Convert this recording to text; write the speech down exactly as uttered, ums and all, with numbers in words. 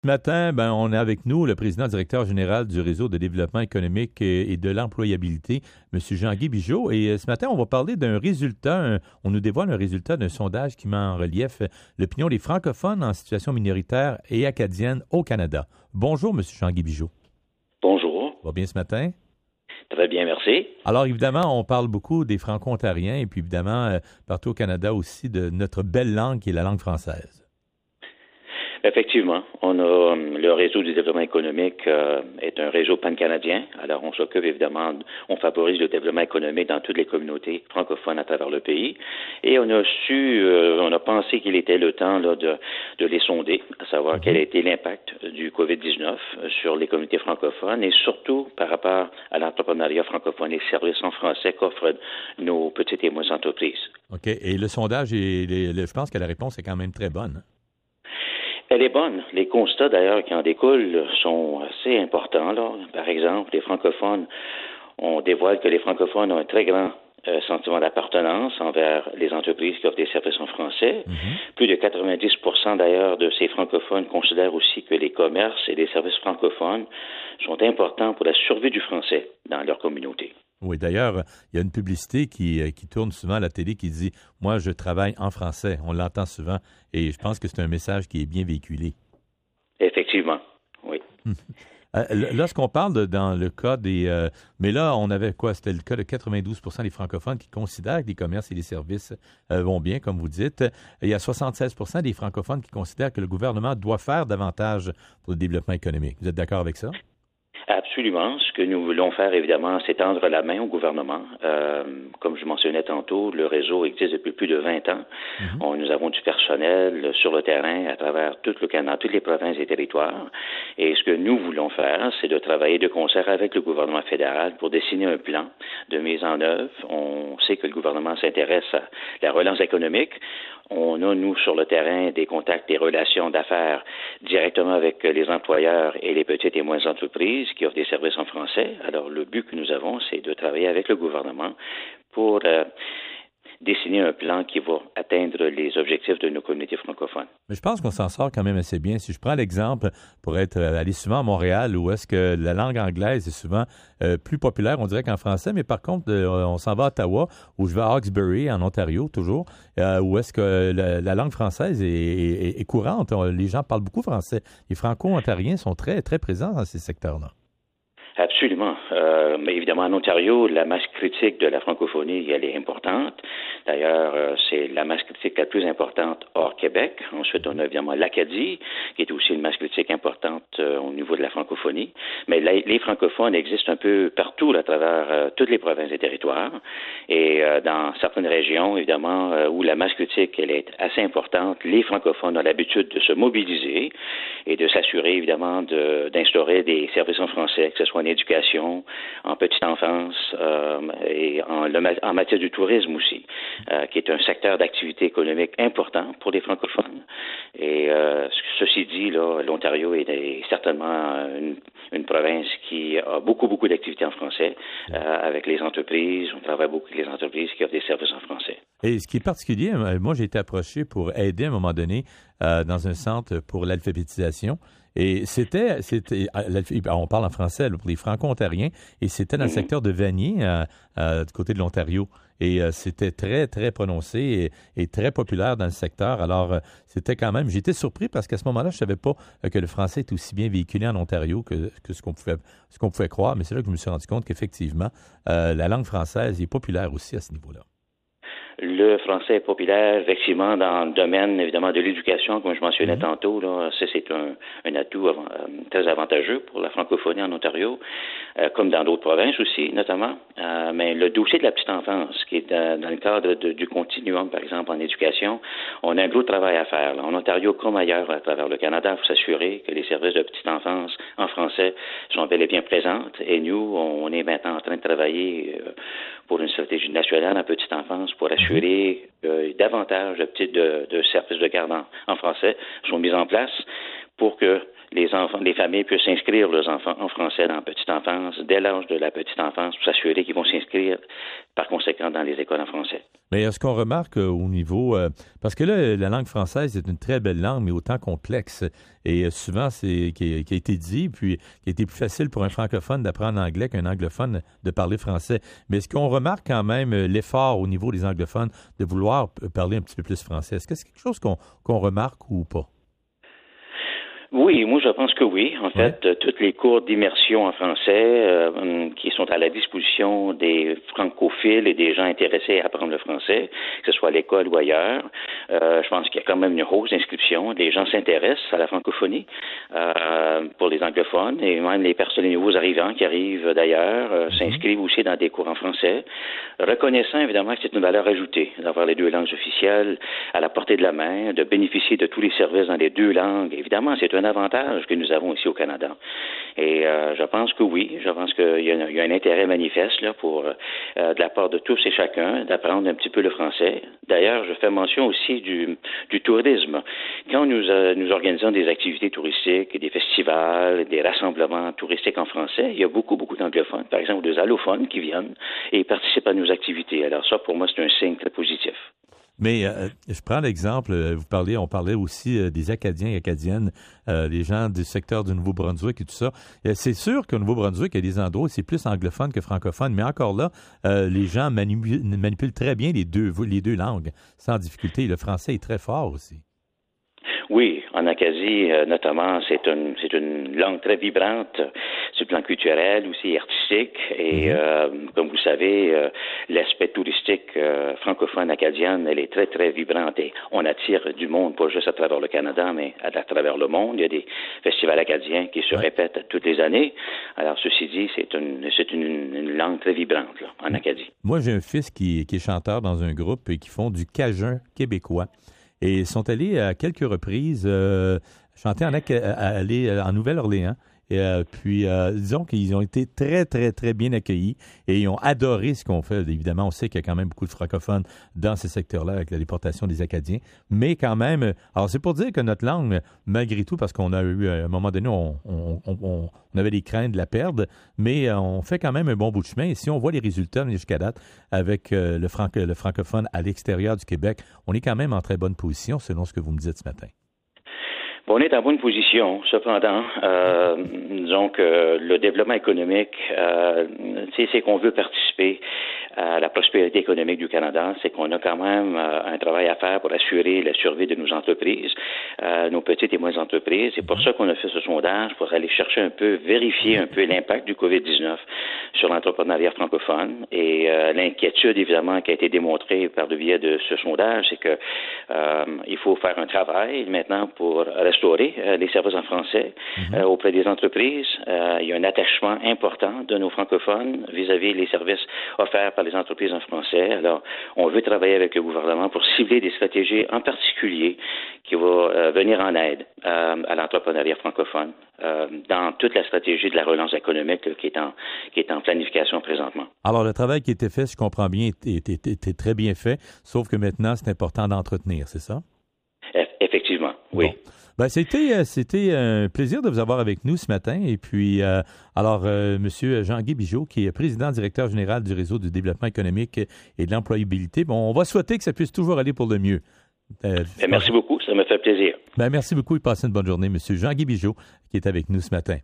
Ce matin, ben, on est avec nous le président directeur général du Réseau de développement économique et de l'employabilité, M. Jean-Guy Bigeaud. Et ce matin, on va parler d'un résultat, un- on nous dévoile un résultat d'un sondage qui met en relief l'opinion des francophones en situation minoritaire et acadienne au Canada. Bonjour, M. Jean-Guy Bigeaud. Bonjour. Ça va bien ce matin? Très bien, merci. Alors, évidemment, on parle beaucoup des franco-ontariens et puis, évidemment, euh, partout au Canada aussi, de notre belle langue qui est la langue française. Effectivement, on a euh, le réseau du développement économique euh, est un réseau pan-canadien. Alors, on s'occupe évidemment, on favorise le développement économique dans toutes les communautés francophones à travers le pays. Et on a su, euh, on a pensé qu'il était le temps là, de, de les sonder, à savoir quel a été l'impact du covid dix-neuf sur les communautés francophones et surtout par rapport à l'entrepreneuriat francophone et les services en français qu'offrent nos petites et moyennes entreprises. OK. Et le sondage, est, les- le- je pense que la réponse est quand même très bonne. Elle est bonne. Les constats, d'ailleurs, qui en découlent sont assez importants. Là. Par exemple, les francophones, on dévoile que les francophones ont un très grand euh, sentiment d'appartenance envers les entreprises qui offrent des services en français. Mm-hmm. Plus de quatre-vingt-dix pour cent, d'ailleurs, de ces francophones considèrent aussi que les commerces et les services francophones sont importants pour la survie du français dans leur communauté. Oui, d'ailleurs, il y a une publicité qui, qui tourne souvent à la télé qui dit « Moi, je travaille en français ». On l'entend souvent et je pense que c'est un message qui est bien véhiculé. Effectivement, oui. Lorsqu'on parle de, dans le cas des... Euh, mais là, on avait quoi? C'était le cas de quatre-vingt-douze pour cent des francophones qui considèrent que les commerces et les services euh, vont bien, comme vous dites. Il y a soixante-seize pour cent des francophones qui considèrent que le gouvernement doit faire davantage pour le développement économique. Vous êtes d'accord avec ça? Absolument. Ce que nous voulons faire, évidemment, c'est tendre la main au gouvernement. Euh, comme je mentionnais tantôt, le réseau existe depuis plus de vingt ans. Mm-hmm. On, nous avons du personnel sur le terrain à travers tout le Canada, toutes les provinces et territoires. Et ce que nous voulons faire, c'est de travailler de concert avec le gouvernement fédéral pour dessiner un plan de mise en œuvre. On sait que le gouvernement s'intéresse à la relance économique. On a, nous, sur le terrain, des contacts, des relations d'affaires directement avec les employeurs et les petites et moyennes entreprises qui offrent des services en français. Alors, le but que nous avons, c'est de travailler avec le gouvernement pour euh, dessiner un plan qui va atteindre les objectifs de nos communautés francophones. Mais je pense qu'on s'en sort quand même assez bien. Si je prends l'exemple, pour être allé souvent à Montréal, où est-ce que la langue anglaise est souvent euh, plus populaire, on dirait qu'en français, mais par contre, euh, on s'en va à Ottawa, ou je vais à Hawkesbury, en Ontario, toujours, euh, où est-ce que la, la langue française est, est, est courante. Les gens parlent beaucoup français. Les franco-ontariens sont très, très présents dans ces secteurs-là. Absolument. Euh, mais évidemment, en Ontario, la masse critique de la francophonie, elle est importante. D'ailleurs, euh, c'est la masse critique la plus importante hors Québec. Ensuite, on a évidemment l'Acadie, qui est aussi une masse critique importante euh, au niveau de la francophonie. Mais la, les francophones existent un peu partout là, à travers euh, toutes les provinces et territoires. Et euh, dans certaines régions, évidemment, euh, où la masse critique elle est assez importante, les francophones ont l'habitude de se mobiliser et de s'assurer, évidemment, de, d'instaurer des services en français, que ce soit en éducation, en petite enfance euh, et en, le, en matière du tourisme aussi, euh, qui est un secteur d'activité économique important pour les francophones. Et euh, ceci dit, là, l'Ontario est, est certainement une, une province qui a beaucoup, beaucoup d'activités en français euh, avec les entreprises. On travaille beaucoup avec les entreprises qui offrent des services en français. Et ce qui est particulier, moi, j'ai été approché pour aider à un moment donné euh, dans un centre pour l'alphabétisation. Et c'était, c'était, on parle en français là, pour les franco-ontariens, et c'était dans le secteur de Vanier, euh, euh, du côté de l'Ontario. Et euh, c'était très, très prononcé et, et très populaire dans le secteur. Alors, euh, c'était quand même, j'étais surpris parce qu'à ce moment-là, je ne savais pas euh, que le français est aussi bien véhiculé en Ontario que, que ce qu'on pouvait, ce qu'on pouvait croire. Mais c'est là que je me suis rendu compte qu'effectivement, euh, la langue française est populaire aussi à ce niveau-là. Le français est populaire, effectivement, dans le domaine, évidemment, de l'éducation, comme je mentionnais mmh. tantôt. Là, ça, c'est un, un atout avant, euh, très avantageux pour la francophonie en Ontario, euh, comme dans d'autres provinces aussi, notamment. Euh, mais le dossier de la petite enfance, qui est dans, dans le cadre de, du continuum, par exemple, en éducation, on a un gros travail à faire. Là. En Ontario, comme ailleurs à travers le Canada, il faut s'assurer que les services de petite enfance en français sont bel et bien présents. Et nous, on est maintenant en train de travailler euh, pour une stratégie nationale en petite enfance pour assurer Euh, davantage de, petites, de, de services de garde en, en français sont mis en place pour que les enfants, les familles puissent inscrire leurs enfants en français dans la petite enfance, dès l'âge de la petite enfance, pour s'assurer qu'ils vont s'inscrire par conséquent dans les écoles en français. Mais est-ce qu'on remarque euh, au niveau... Euh, parce que là, la langue française est une très belle langue, mais autant complexe. Et euh, souvent, c'est qui, qui a été dit, puis qui a été plus facile pour un francophone d'apprendre l'anglais qu'un anglophone de parler français. Mais est-ce qu'on remarque quand même euh, l'effort au niveau des anglophones de vouloir p- parler un petit peu plus français? Est-ce que c'est quelque chose qu'on, qu'on remarque ou pas? Oui, moi je pense que oui. En fait, ouais. euh, toutes les cours d'immersion en français euh, qui sont à la disposition des francophiles et des gens intéressés à apprendre le français, que ce soit à l'école ou ailleurs, euh, je pense qu'il y a quand même une hausse d'inscription. Les gens s'intéressent à la francophonie euh, pour les anglophones et même les personnes, les nouveaux arrivants qui arrivent d'ailleurs euh, mm-hmm. s'inscrivent aussi dans des cours en français, reconnaissant évidemment que c'est une valeur ajoutée d'avoir les deux langues officielles à la portée de la main, de bénéficier de tous les services dans les deux langues. Évidemment, c'est un un avantage que nous avons ici au Canada. Et euh, je pense que oui, je pense qu'il y a, il y a un intérêt manifeste là, pour, euh, de la part de tous et chacun d'apprendre un petit peu le français. D'ailleurs, je fais mention aussi du, du tourisme. Quand nous, euh, nous organisons des activités touristiques, des festivals, des rassemblements touristiques en français, il y a beaucoup, beaucoup d'anglophones, par exemple des allophones qui viennent et participent à nos activités. Alors ça, pour moi, c'est un signe très positif. Mais euh, je prends l'exemple, vous parlez, on parlait aussi euh, des Acadiens et Acadiennes, euh, les gens du secteur du Nouveau-Brunswick et tout ça. Et c'est sûr qu'au Nouveau-Brunswick, il y a des endroits où c'est plus anglophone que francophone, mais encore là, euh, les gens manipulent, manipulent très bien les deux, les deux langues, sans difficulté. Le français est très fort aussi. Oui, en Acadie, euh, notamment, c'est une c'est une langue très vibrante sur le plan culturel, aussi artistique. Et mm-hmm. euh, comme vous savez, euh, l'aspect touristique euh, francophone acadienne, elle est très, très vibrante. Et on attire du monde, pas juste à travers le Canada, mais à, à travers le monde. Il y a des festivals acadiens qui se ouais. répètent toutes les années. Alors, ceci dit, c'est une c'est une, une langue très vibrante là, en Acadie. Moi, j'ai un fils qui, qui est chanteur dans un groupe et qui font du cajun québécois. Et ils sont allés à quelques reprises euh, chanter en, aller en Nouvelle-Orléans. Et euh, puis, euh, disons qu'ils ont été très, très, très bien accueillis et ils ont adoré ce qu'on fait. Évidemment, on sait qu'il y a quand même beaucoup de francophones dans ces secteurs-là avec la déportation des Acadiens. Mais quand même, alors c'est pour dire que notre langue, malgré tout, parce qu'on a eu, à un moment donné, on, on, on, on avait des craintes de la perdre, mais on fait quand même un bon bout de chemin. Et si on voit les résultats jusqu'à date avec euh, le, franco, le francophone à l'extérieur du Québec, on est quand même en très bonne position, selon ce que vous me dites ce matin. Bon, on est en bonne position. Cependant, euh, disons que le développement économique, euh, c'est qu'on veut participer à la prospérité économique du Canada, c'est qu'on a quand même euh, un travail à faire pour assurer la survie de nos entreprises, euh, nos petites et moyennes entreprises. C'est pour ça qu'on a fait ce sondage, pour aller chercher un peu, vérifier un peu l'impact du covid dix-neuf sur l'entrepreneuriat francophone. Et euh, l'inquiétude, évidemment, qui a été démontrée par le biais de ce sondage, c'est que euh, il faut faire un travail maintenant pour restaurer euh, les services en français mm-hmm. euh, auprès des entreprises. Euh, il y a un attachement important de nos francophones vis-à-vis des services offerts par les entreprises en français. Alors, on veut travailler avec le gouvernement pour cibler des stratégies en particulier qui vont euh, venir en aide euh, à l'entrepreneuriat francophone euh, dans toute la stratégie de la relance économique euh, qui est en qui est en planification présentement. Alors, le travail qui était fait, si je comprends bien, était, était, était très bien fait, sauf que maintenant, c'est important d'entretenir, c'est ça? Effectivement, oui. Bon. Ben, c'était, c'était un plaisir de vous avoir avec nous ce matin. Et puis, euh, alors, euh, M. Jean-Guy Bigeaud, qui est président directeur général du Réseau du développement économique et de l'employabilité, bon, on va souhaiter que ça puisse toujours aller pour le mieux. Euh, merci beaucoup, ça me fait plaisir. Ben, merci beaucoup et passez une bonne journée, M. Jean-Guy Bigeaud, qui est avec nous ce matin.